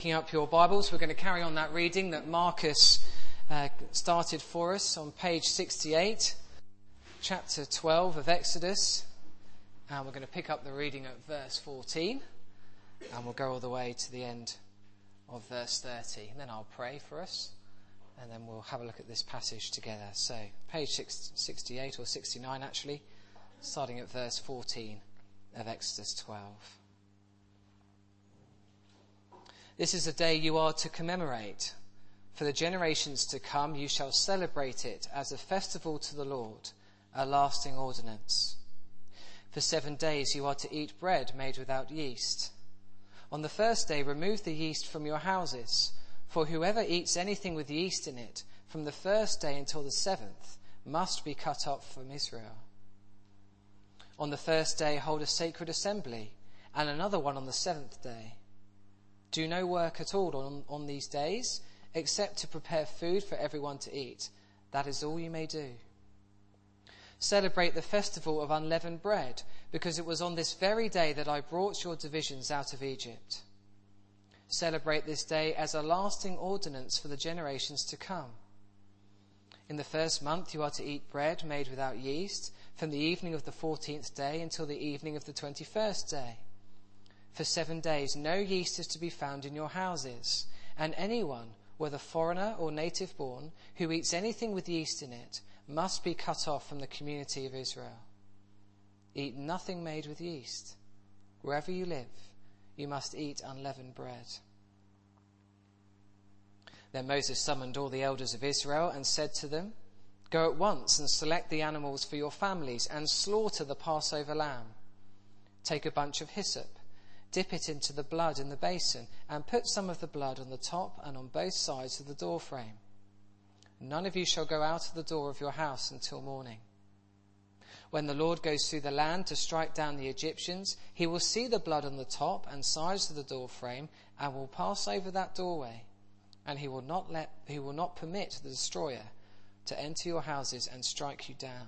Picking up your Bibles, we're going to carry on that reading that Marcus started for us on page 68, chapter 12 of Exodus. And we're going to pick up the reading at verse 14, and we'll go all the way to the end of verse 30. And then I'll pray for us, and then we'll have a look at this passage together. So, page 68 or 69 actually, starting at verse 14 of Exodus 12. This is a day you are to commemorate. For the generations to come, you shall celebrate it as a festival to the Lord, a lasting ordinance. For 7 days you are to eat bread made without yeast. On the first day, remove the yeast from your houses, for whoever eats anything with yeast in it, from the first day until the 7th, must be cut off from Israel. On the first day, hold a sacred assembly, and another one on the 7th day. Do no work at all on these days, except to prepare food for everyone to eat. That is all you may do. Celebrate the festival of unleavened bread, because it was on this very day that I brought your divisions out of Egypt. Celebrate this day as a lasting ordinance for the generations to come. In the first month you are to eat bread made without yeast, from the evening of the 14th day until the evening of the 21st day. For 7 days no yeast is to be found in your houses, and anyone, whether foreigner or native born, who eats anything with yeast in it, must be cut off from the community of Israel. Eat nothing made with yeast. Wherever you live, you must eat unleavened bread. Then Moses summoned all the elders of Israel and said to them, Go at once and select the animals for your families and slaughter the Passover lamb. Take a bunch of hyssop, dip it into the blood in the basin, and put some of the blood on the top and on both sides of the door frame. None of you shall go out of the door of your house until morning. When the Lord goes through the land to strike down the Egyptians, he will see the blood on the top and sides of the door frame, and will pass over that doorway, and he will not permit the destroyer to enter your houses and strike you down.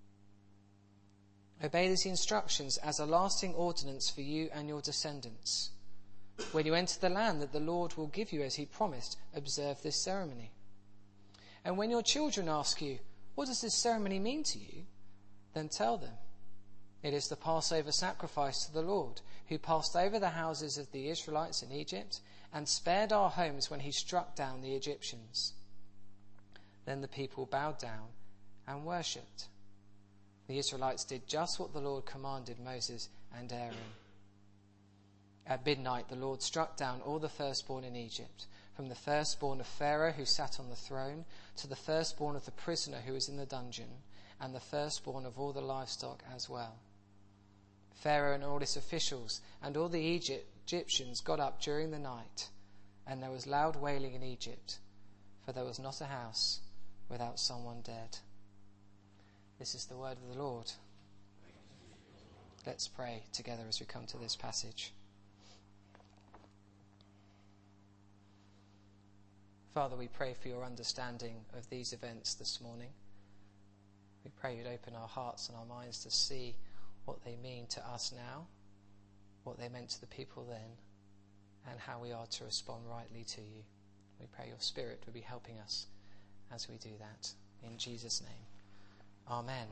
Obey these instructions as a lasting ordinance for you and your descendants. When you enter the land that the Lord will give you as he promised, observe this ceremony. And when your children ask you, What does this ceremony mean to you? Then tell them, It is the Passover sacrifice to the Lord, who passed over the houses of the Israelites in Egypt and spared our homes when he struck down the Egyptians. Then the people bowed down and worshipped. The Israelites did just what the Lord commanded Moses and Aaron. At midnight, the Lord struck down all the firstborn in Egypt, from the firstborn of Pharaoh who sat on the throne, to the firstborn of the prisoner who was in the dungeon, and the firstborn of all the livestock as well. Pharaoh and all his officials and all the Egyptians got up during the night, and there was loud wailing in Egypt, for there was not a house without someone dead. This is the word of the Lord. Let's pray together as we come to this passage. Father, we pray for your understanding of these events this morning. We pray you'd open our hearts and our minds to see what they mean to us now, what they meant to the people then, and how we are to respond rightly to you. We pray your Spirit will be helping us as we do that. In Jesus' name. Amen.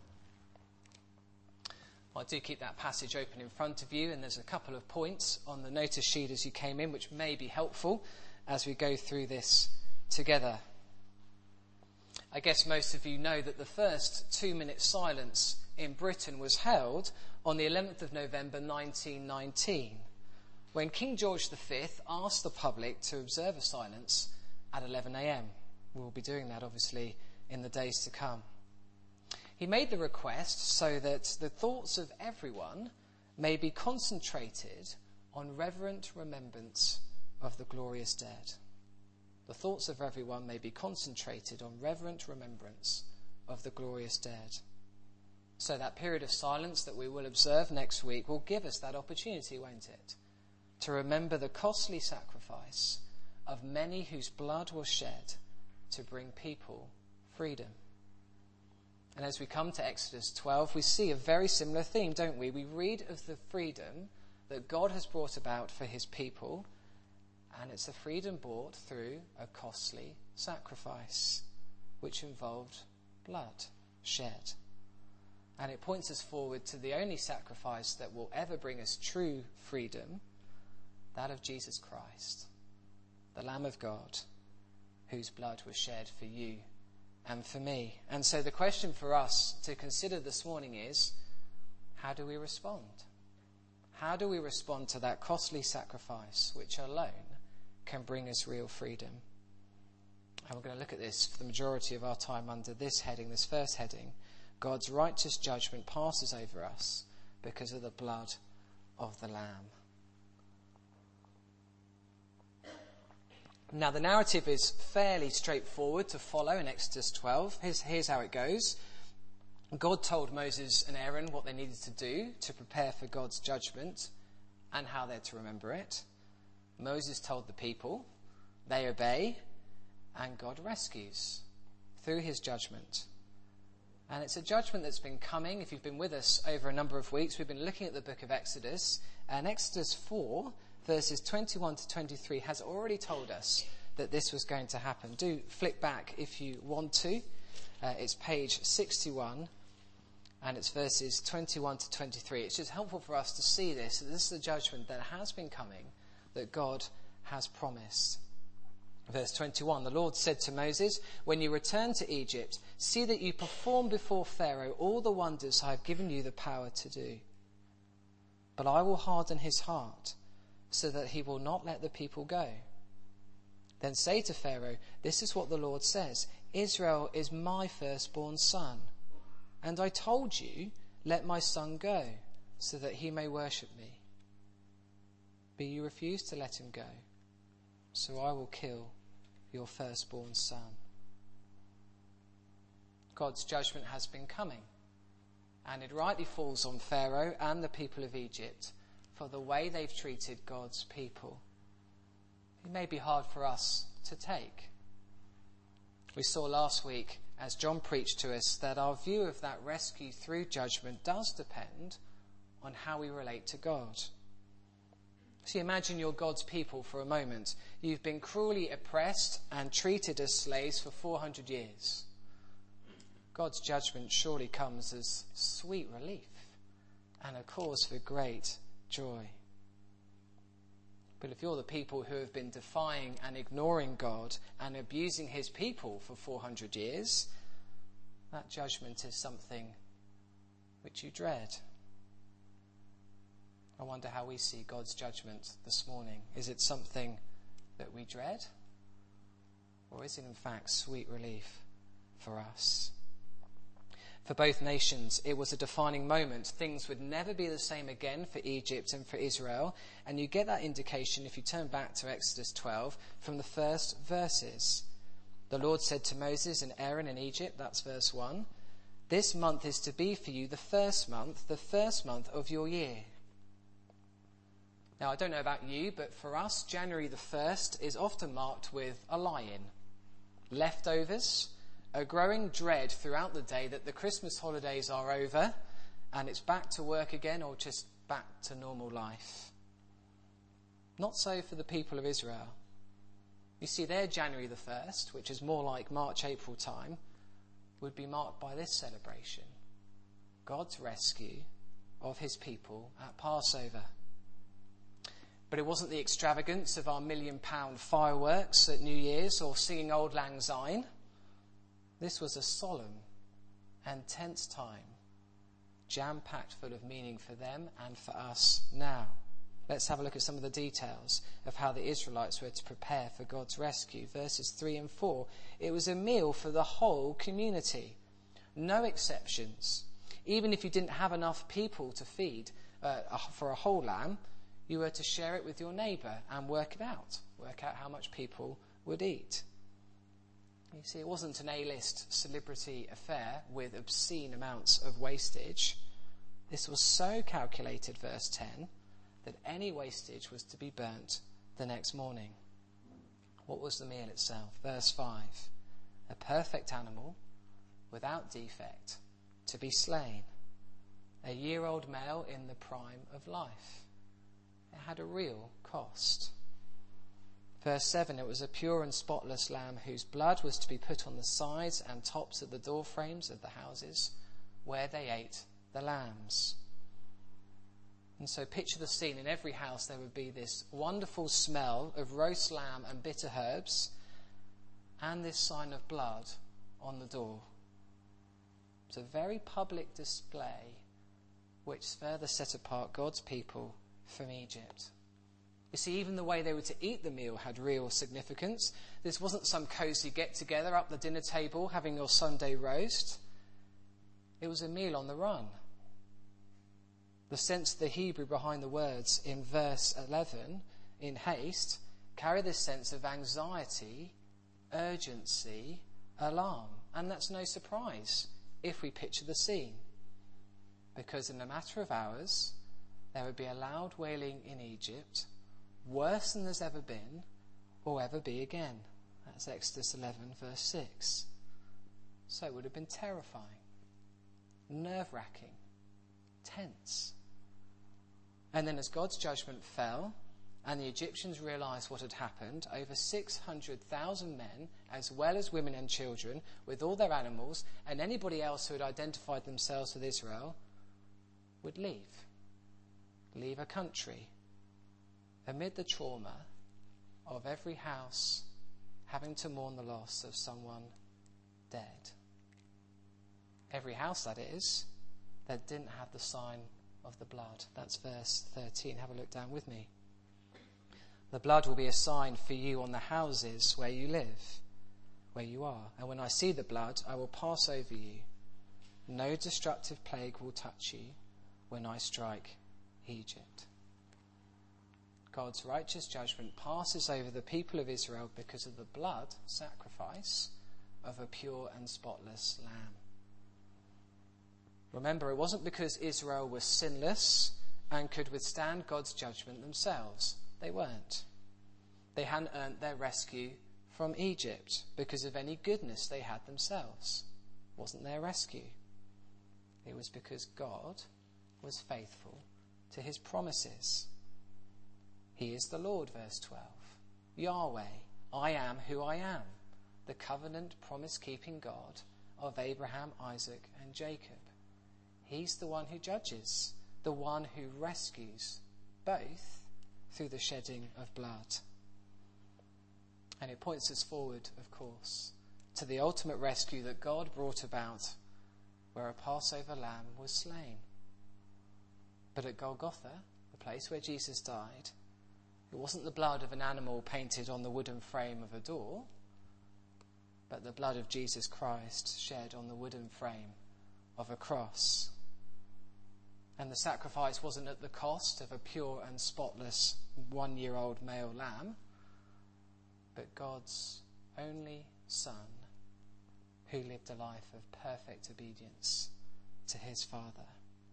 Well, do keep that passage open in front of you, and there's a couple of points on the notice sheet as you came in which may be helpful as we go through this together. I guess most of you know that the first 2-minute silence in Britain was held on the 11th of November 1919, when King George V asked the public to observe a silence at 11 a.m. We'll be doing that, obviously, in the days to come. He made the request so that the thoughts of everyone may be concentrated on reverent remembrance of the glorious dead. The thoughts of everyone may be concentrated on reverent remembrance of the glorious dead. So that period of silence that we will observe next week will give us that opportunity, won't it? To remember the costly sacrifice of many whose blood was shed to bring people freedom. And as we come to Exodus 12, we see a very similar theme, don't we? We read of the freedom that God has brought about for his people, And it's a freedom bought through a costly sacrifice, which involved blood shed. And it points us forward to the only sacrifice that will ever bring us true freedom, that of Jesus Christ, the Lamb of God, whose blood was shed for you and for me. And so the question for us to consider this morning is, how do we respond? How do we respond to that costly sacrifice which alone can bring us real freedom? And we're going to look at this for the majority of our time under this heading, this first heading. God's righteous judgment passes over us because of the blood of the Lamb. Now, the narrative is fairly straightforward to follow in Exodus 12. Here's how it goes. God told Moses and Aaron what they needed to do to prepare for God's judgment and how they're to remember it. Moses told the people, they obey, and God rescues through his judgment. And it's a judgment that's been coming. If you've been with us over a number of weeks, we've been looking at the book of Exodus. And Exodus 4, verses 21 to 23, has already told us that this was going to happen. Do flick back if you want to. It's page 61, and it's verses 21 to 23. It's just helpful for us to see this. That this is a judgment that has been coming, that God has promised. Verse 21, the Lord said to Moses, when you return to Egypt, see that you perform before Pharaoh all the wonders I have given you the power to do. But I will harden his heart, so that he will not let the people go. Then say to Pharaoh, this is what the Lord says, Israel is my firstborn son. And I told you, let my son go, so that he may worship me. But you refused to let him go, so I will kill your firstborn son. God's judgment has been coming, and it rightly falls on Pharaoh and the people of Egypt for the way they've treated God's people. It may be hard for us to take. We saw last week, as John preached to us, that our view of that rescue through judgment does depend on how we relate to God. See, imagine you're God's people for a moment. You've been cruelly oppressed and treated as slaves for 400 years. God's judgment surely comes as sweet relief and a cause for great joy. But if you're the people who have been defying and ignoring God and abusing his people for 400 years, that judgment is something which you dread. I wonder how we see God's judgment this morning. Is it something that we dread? Or is it in fact sweet relief for us? For both nations, it was a defining moment. Things would never be the same again for Egypt and for Israel. And you get that indication if you turn back to Exodus 12 from the first verses. The Lord said to Moses and Aaron in Egypt, that's verse 1, this month is to be for you the first month of your year. Now, I don't know about you, but for us, January the 1st is often marked with a lie-in, leftovers, a growing dread throughout the day that the Christmas holidays are over and it's back to work again or just back to normal life. Not so for the people of Israel. You see, their January the 1st, which is more like March, April time, would be marked by this celebration. God's rescue of his people at Passover. But it wasn't the extravagance of our £1 million fireworks at New Year's or singing Auld Lang Syne. This was a solemn and tense time, jam-packed full of meaning for them and for us now. Let's have a look at some of the details of how the Israelites were to prepare for God's rescue. Verses 3 and 4. It was a meal for the whole community. No exceptions. Even if you didn't have enough people to feed for a whole lamb, you were to share it with your neighbour and work it out. Work out how much people would eat. You see, it wasn't an A-list celebrity affair with obscene amounts of wastage. This was so calculated, verse 10, that any wastage was to be burnt the next morning. What was the meal itself? Verse 5, a perfect animal without defect to be slain, a year-old male in the prime of life. It had a real cost. Verse 7, it was a pure and spotless lamb whose blood was to be put on the sides and tops of the door frames of the houses where they ate the lambs. And so picture the scene. In every house there would be this wonderful smell of roast lamb and bitter herbs and this sign of blood on the door. It's a very public display which further set apart God's people from Egypt. You see, even the way they were to eat the meal had real significance. This wasn't some cosy get-together up the dinner table having your Sunday roast. It was a meal on the run. The sense of the Hebrew behind the words in verse 11, in haste, carry this sense of anxiety, urgency, alarm. And that's no surprise if we picture the scene. Because in a matter of hours, there would be a loud wailing in Egypt, worse than there's ever been or ever be again. That's Exodus 11 verse 6. So it would have been terrifying, nerve-wracking, tense. And then as God's judgment fell and the Egyptians realised what had happened, over 600,000 men, as well as women and children, with all their animals, and anybody else who had identified themselves with Israel, would leave a country amid the trauma of every house having to mourn the loss of someone dead. Every house, that is, that didn't have the sign of the blood. That's verse 13. Have a look down with me. The blood will be a sign for you on the houses where you live, where you are. And when I see the blood, I will pass over you. No destructive plague will touch you when I strike Egypt. God's righteous judgment passes over the people of Israel because of the blood sacrifice of a pure and spotless lamb. Remember, it wasn't because Israel was sinless and could withstand God's judgment themselves. They weren't. They hadn't earned their rescue from Egypt because of any goodness they had themselves. It wasn't their rescue. It was because God was faithful to his promises. He is the Lord, verse 12. Yahweh, I am who I am, the covenant promise-keeping God of Abraham, Isaac, and Jacob. He's the one who judges, the one who rescues, both through the shedding of blood. And it points us forward, of course, to the ultimate rescue that God brought about, where a Passover lamb was slain. But at Golgotha, the place where Jesus died, it wasn't the blood of an animal painted on the wooden frame of a door, but the blood of Jesus Christ shed on the wooden frame of a cross. And the sacrifice wasn't at the cost of a pure and spotless 1-year-old male lamb, but God's only Son, who lived a life of perfect obedience to his Father.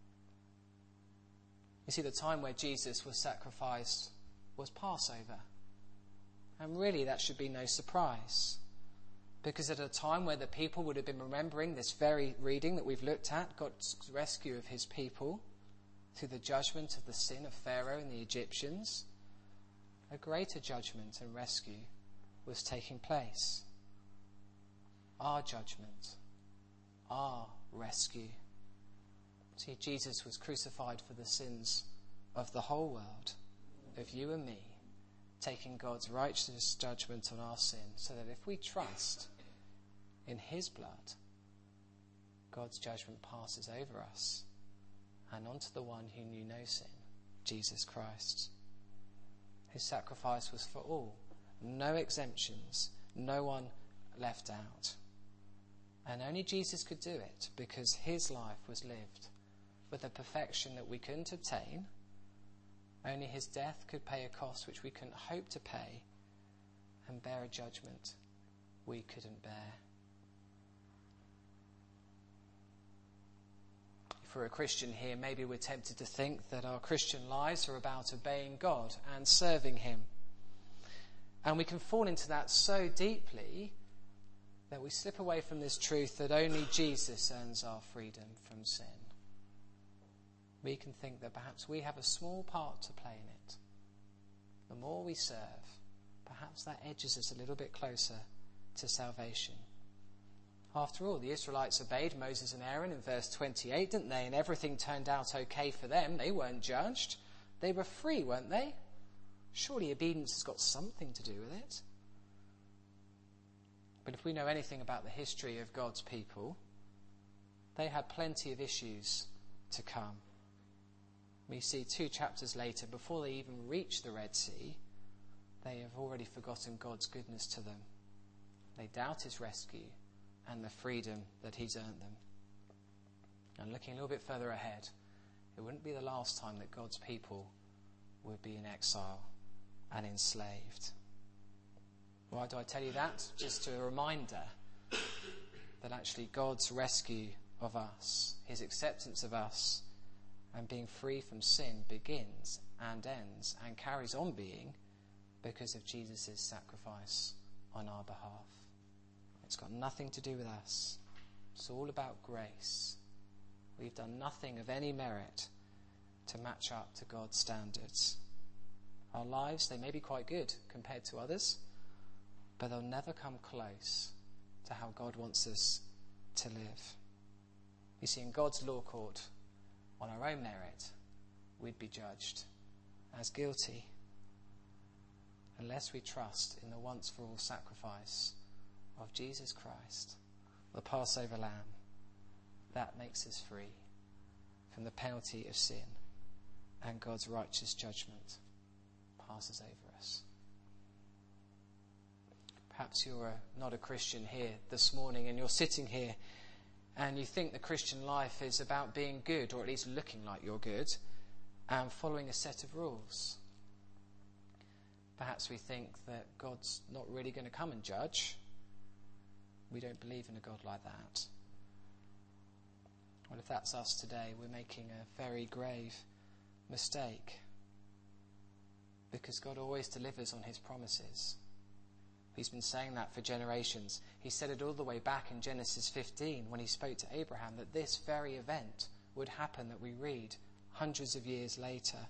You see, the time where Jesus was sacrificed was Passover. And really that should be no surprise. Because at a time where the people would have been remembering this very reading that we've looked at, God's rescue of his people through the judgment of the sin of Pharaoh and the Egyptians, a greater judgment and rescue was taking place. Our judgment, our rescue. See, Jesus was crucified for the sins of the whole world, of you and me, taking God's righteous judgment on our sin, so that if we trust in his blood, God's judgment passes over us and onto the one who knew no sin, Jesus Christ. His sacrifice was for all, no exemptions, no one left out. And only Jesus could do it because his life was lived with a perfection that we couldn't obtain. Only his death could pay a cost which we couldn't hope to pay and bear a judgment we couldn't bear. If we're a Christian here, maybe we're tempted to think that our Christian lives are about obeying God and serving him. And we can fall into that so deeply that we slip away from this truth that only Jesus earns our freedom from sin. We can think that perhaps we have a small part to play in it. The more we serve, perhaps that edges us a little bit closer to salvation. After all, the Israelites obeyed Moses and Aaron in verse 28, didn't they? And everything turned out okay for them. They weren't judged. They were free, weren't they? Surely obedience has got something to do with it. But if we know anything about the history of God's people, they had plenty of issues to come. We see 2 chapters later, before they even reach the Red Sea, they have already forgotten God's goodness to them. They doubt his rescue and the freedom that he's earned them. And looking a little bit further ahead, it wouldn't be the last time that God's people would be in exile and enslaved. Why do I tell you that? Just a reminder that actually God's rescue of us, his acceptance of us, and being free from sin begins and ends and carries on being because of Jesus' sacrifice on our behalf. It's got nothing to do with us. It's all about grace. We've done nothing of any merit to match up to God's standards. Our lives, they may be quite good compared to others, but they'll never come close to how God wants us to live. You see, in God's law court, on our own merit, we'd be judged as guilty unless we trust in the once-for-all sacrifice of Jesus Christ, the Passover Lamb. That makes us free from the penalty of sin, and God's righteous judgment passes over us. Perhaps you're not a Christian here this morning, and you're sitting here and you think the Christian life is about being good, or at least looking like you're good, and following a set of rules. Perhaps we think that God's not really going to come and judge. We don't believe in a God like that. Well, if that's us today, we're making a very grave mistake, because God always delivers on his promises. He's been saying that for generations. He said it all the way back in Genesis 15 when he spoke to Abraham that this very event would happen that we read hundreds of years later.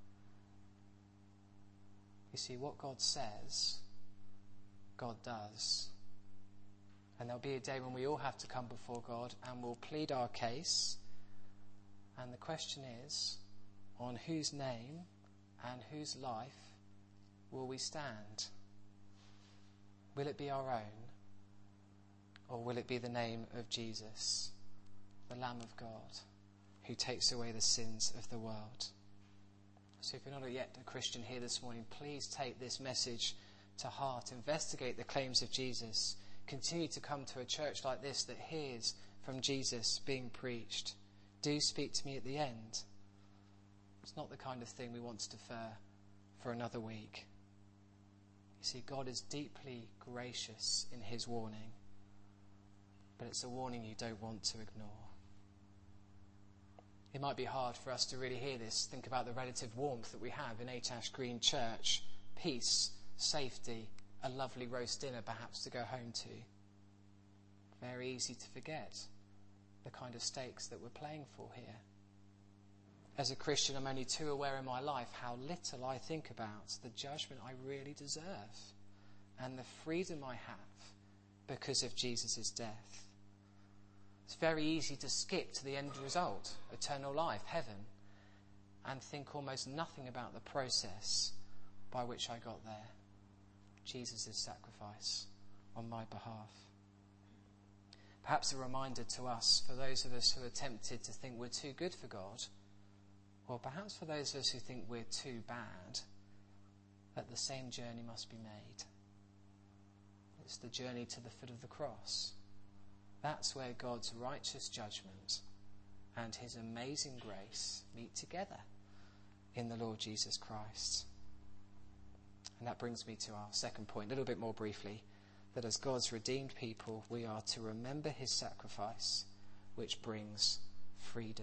You see, what God says, God does. And there'll be a day when we all have to come before God and we'll plead our case. And the question is, on whose name and whose life will we stand? Will it be our own, or will it be the name of Jesus, the Lamb of God, who takes away the sins of the world? So if you're not yet a Christian here this morning, please take this message to heart. Investigate the claims of Jesus. Continue to come to a church like this that hears from Jesus being preached. Do speak to me at the end. It's not the kind of thing we want to defer for another week. You see, God is deeply gracious in his warning, but it's a warning you don't want to ignore. It might be hard for us to really hear this. Think about the relative warmth that we have in Ash Green Church. Peace, safety, a lovely roast dinner perhaps to go home to. Very easy to forget the kind of stakes that we're playing for here. As a Christian, I'm only too aware in my life how little I think about the judgment I really deserve and the freedom I have because of Jesus' death. It's very easy to skip to the end result, eternal life, heaven, and think almost nothing about the process by which I got there. Jesus' sacrifice on my behalf. Perhaps a reminder to us, for those of us who are tempted to think we're too good for God, or perhaps for those of us who think we're too bad, that the same journey must be made. It's the journey to the foot of the cross. That's where God's righteous judgment and his amazing grace meet together in the Lord Jesus Christ. And that brings me to our second point, a little bit more briefly, that as God's redeemed people, we are to remember his sacrifice, which brings freedom.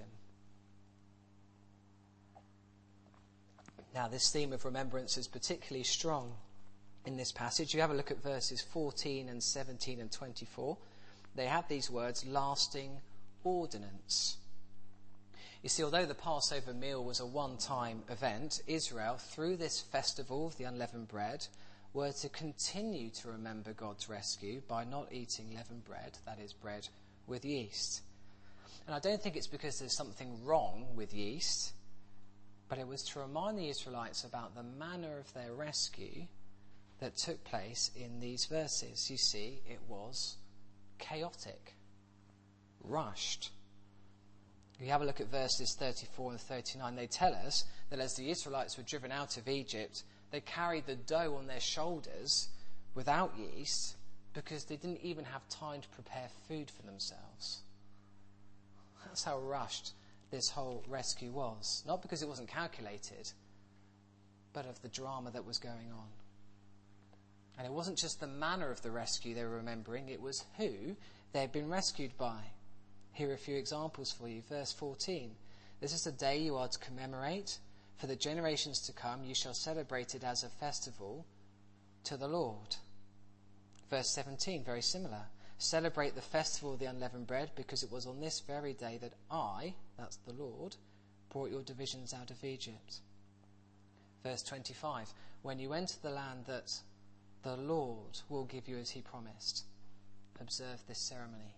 Now, this theme of remembrance is particularly strong in this passage. You have a look at verses 14 and 17 and 24. They have these words, lasting ordinance. You see, although the Passover meal was a one-time event, Israel, through this festival of the unleavened bread, were to continue to remember God's rescue by not eating leavened bread, that is, bread with yeast. And I don't think it's because there's something wrong with yeast, but it was to remind the Israelites about the manner of their rescue that took place in these verses. You see, it was chaotic, rushed. If you have a look at verses 34 and 39, they tell us that as the Israelites were driven out of Egypt, they carried the dough on their shoulders without yeast because they didn't even have time to prepare food for themselves. That's how rushed this whole rescue was. Not because it wasn't calculated, but of the drama that was going on. And it wasn't just the manner of the rescue they were remembering, it was who they had been rescued by. Here are a few examples for you. Verse 14. This is the day you are to commemorate. For the generations to come, you shall celebrate it as a festival to the Lord. Verse 17, very similar. Celebrate the festival of the unleavened bread, because it was on this very day that I, that's the Lord, brought your divisions out of Egypt. Verse 25. When you enter the land that the Lord will give you as he promised, observe this ceremony.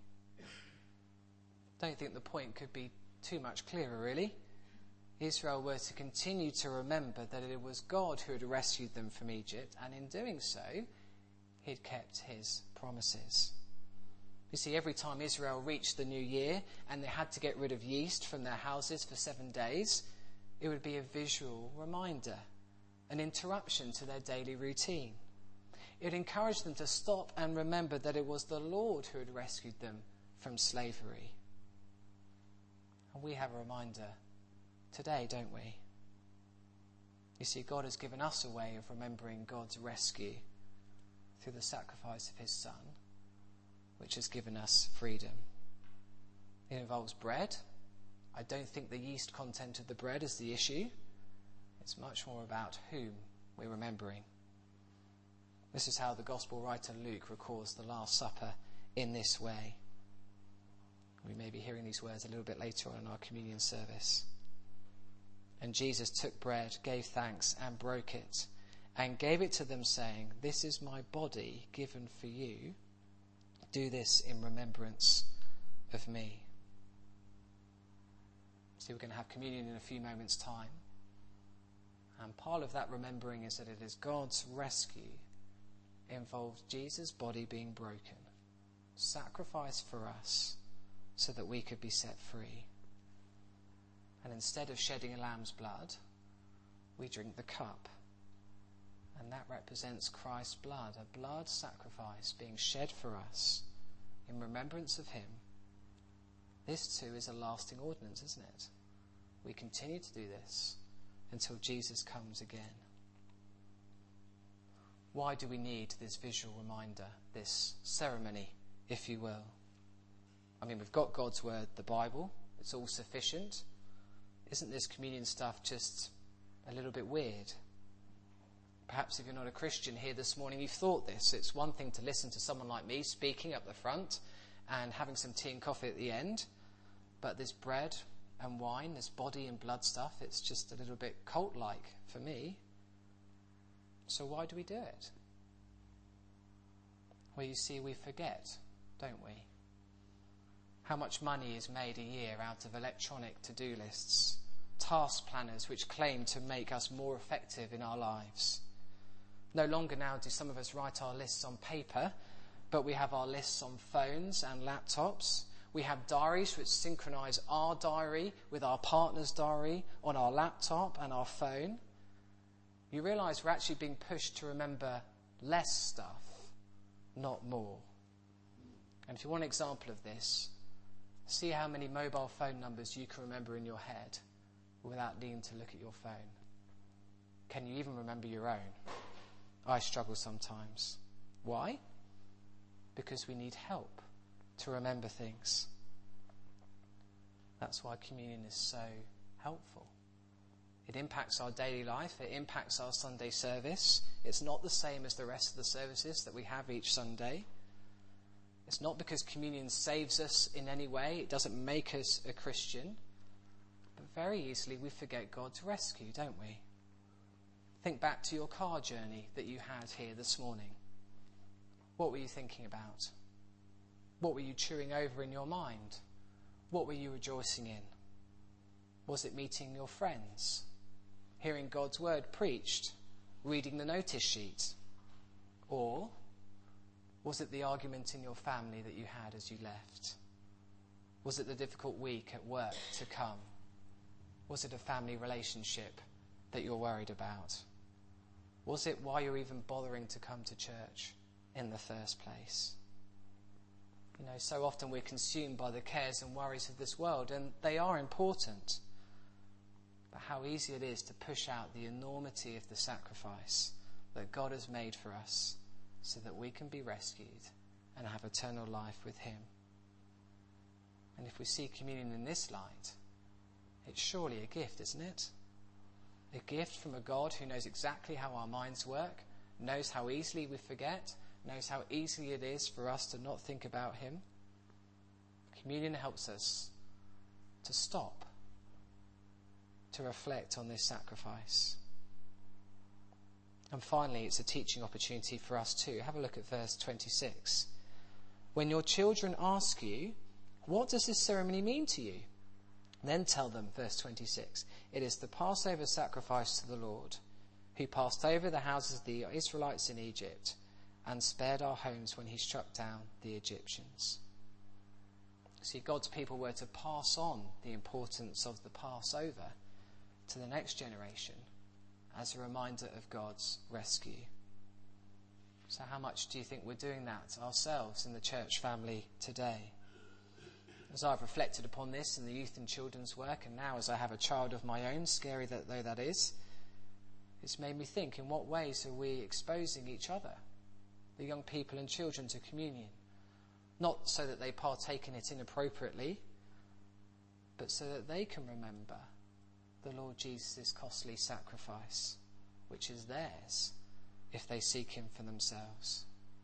Don't think the point could be too much clearer, really. Israel were to continue to remember that it was God who had rescued them from Egypt, and in doing so, he'd kept his promises. You see, every time Israel reached the new year and they had to get rid of yeast from their houses for 7 days, it would be a visual reminder, an interruption to their daily routine. It encouraged them to stop and remember that it was the Lord who had rescued them from slavery. And we have a reminder today, don't we? You see, God has given us a way of remembering God's rescue through the sacrifice of his Son, which has given us freedom. It involves bread. I don't think the yeast content of the bread is the issue. It's much more about whom we're remembering. This is how the Gospel writer Luke records the Last Supper in this way. We may be hearing these words a little bit later on in our communion service. And Jesus took bread, gave thanks, and broke it, and gave it to them, saying, "This is my body given for you. Do this in remembrance of me." See, we're going to have communion in a few moments' time. And part of that remembering is that it is God's rescue involves Jesus' body being broken, sacrificed for us, so that we could be set free. And instead of shedding a lamb's blood, we drink the cup. And that represents Christ's blood, a blood sacrifice being shed for us in remembrance of him. This too is a lasting ordinance, isn't it? We continue to do this until Jesus comes again. Why do we need this visual reminder, this ceremony, if you will? I mean, we've got God's word, the Bible. It's all sufficient. Isn't this communion stuff just a little bit weird? Perhaps if you're not a Christian here this morning, you've thought this. It's one thing to listen to someone like me speaking up the front and having some tea and coffee at the end. But this bread and wine, this body and blood stuff, it's just a little bit cult-like for me. So why do we do it? Well, you see, we forget, don't we? How much money is made a year out of electronic to-do lists, task planners which claim to make us more effective in our lives. No longer now do some of us write our lists on paper, but we have our lists on phones and laptops. We have diaries which synchronize our diary with our partner's diary on our laptop and our phone. You realise we're actually being pushed to remember less stuff, not more. And if you want an example of this, see how many mobile phone numbers you can remember in your head without needing to look at your phone. Can you even remember your own? I struggle sometimes. Why? Because we need help to remember things. That's why communion is so helpful. It impacts our daily life. It impacts our Sunday service. It's not the same as the rest of the services that we have each Sunday. It's not because communion saves us in any way. It doesn't make us a Christian. But very easily we forget God's rescue, don't we? Think back to your car journey that you had here this morning. What were you thinking about? What were you chewing over in your mind? What were you rejoicing in? Was it meeting your friends? Hearing God's word preached? Reading the notice sheet? Or was it the argument in your family that you had as you left? Was it the difficult week at work to come? Was it a family relationship that you're worried about? Was it why you're even bothering to come to church in the first place? You know, so often we're consumed by the cares and worries of this world, and they are important. But how easy it is to push out the enormity of the sacrifice that God has made for us so that we can be rescued and have eternal life with him. And if we see communion in this light, it's surely a gift, isn't it? A gift from a God who knows exactly how our minds work, knows how easily we forget, knows how easily it is for us to not think about him. Communion helps us to stop, to reflect on this sacrifice. And finally, it's a teaching opportunity for us too. Have a look at verse 26. When your children ask you, what does this ceremony mean to you? Then tell them, verse 26, it is the Passover sacrifice to the Lord, who passed over the houses of the Israelites in Egypt and spared our homes when he struck down the Egyptians. See, God's people were to pass on the importance of the Passover to the next generation as a reminder of God's rescue. So how much do you think we're doing that ourselves in the church family today? As I've reflected upon this in the youth and children's work, and now as I have a child of my own, scary though that is, it's made me think, in what ways are we exposing each other, the young people and children, to communion? Not so that they partake in it inappropriately, but so that they can remember the Lord Jesus' costly sacrifice, which is theirs if they seek him for themselves.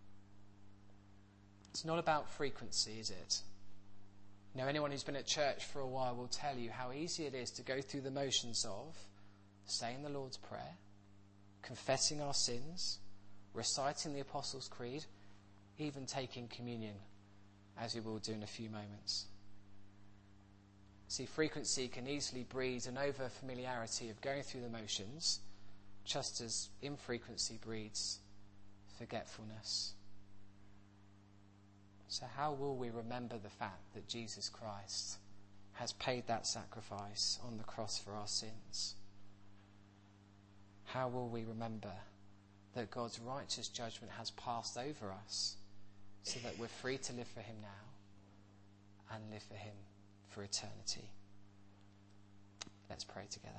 It's not about frequency, is it? You know, anyone who's been at church for a while will tell you how easy it is to go through the motions of saying the Lord's Prayer, confessing our sins, reciting the Apostles' Creed, even taking communion, as we will do in a few moments. See, frequency can easily breed an over-familiarity of going through the motions, just as infrequency breeds forgetfulness. So how will we remember the fact that Jesus Christ has paid that sacrifice on the cross for our sins? How will we remember that God's righteous judgment has passed over us so that we're free to live for him now and live for him for eternity? Let's pray together.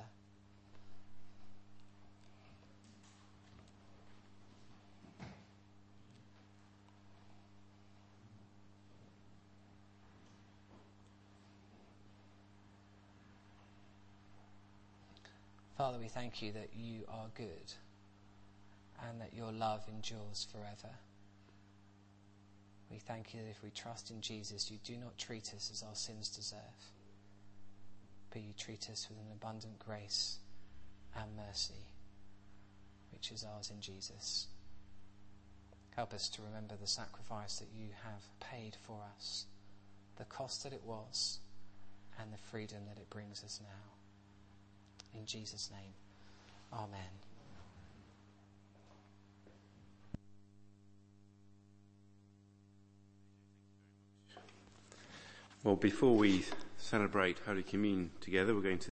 Father, we thank you that you are good and that your love endures forever. We thank you that if we trust in Jesus, you do not treat us as our sins deserve, but you treat us with an abundant grace and mercy, which is ours in Jesus. Help us to remember the sacrifice that you have paid for us, the cost that it was, and the freedom that it brings us now. In Jesus' name, amen. Well, before we celebrate Holy Communion together, we're going to